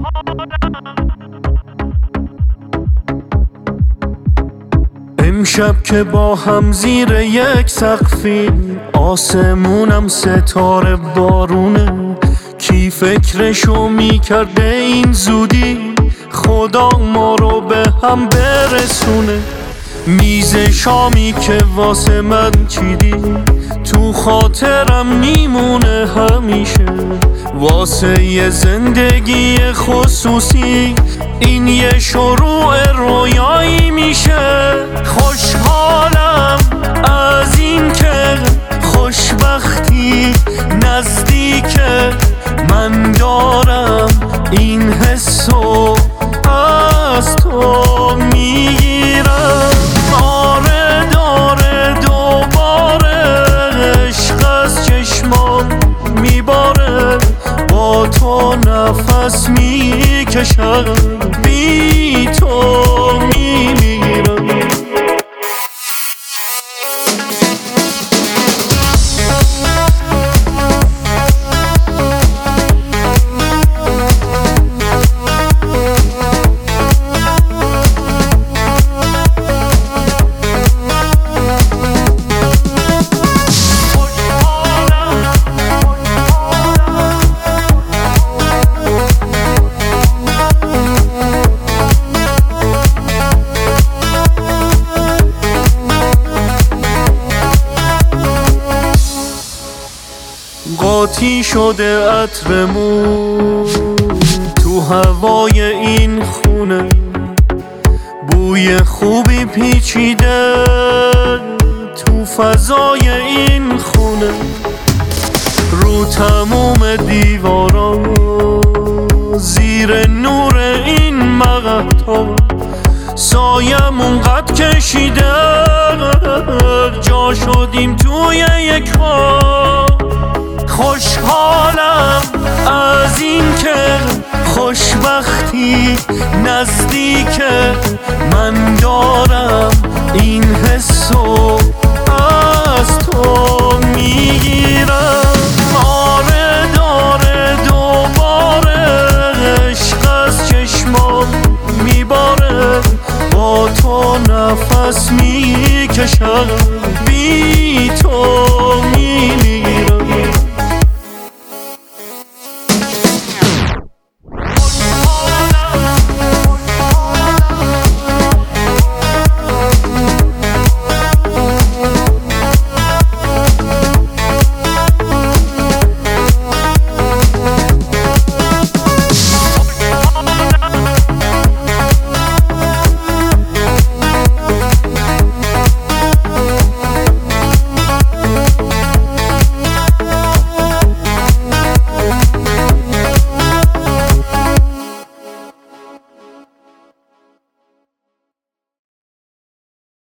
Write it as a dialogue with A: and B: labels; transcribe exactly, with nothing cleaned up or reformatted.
A: امشب که با هم زیر یک سقفیم، آسمونم ستاره بارونه. کی فکرشو میکرده این زودی خدا ما رو به هم برسونه؟ میز شامی که واسه من چیدی تو خاطرم میمونه همیشه. واسه یه زندگی خصوصی این یه شروع رویایی میشه. خوشحالم از این که خوشبختی نزدیکه، من دارم این حسو از تو میگیرم. آره داره دوباره عشق از چشمام میباره، با تو نفس میکشم بی تو میمیرم. قاطی شده عطرمون تو هوای این خونه، بوی خوبی پیچیده تو فضای این خونه. رو تموم دیوارا زیر نور این مقطع سایمون قد کشیده، جا شدیم توی یک پا. خوشحالم از این که خوشبختی نزدیکه، من دارم این حسو از تو میگیرم. آره داره دوباره عشق از چشمام میباره، با تو نفس میکشم بی تو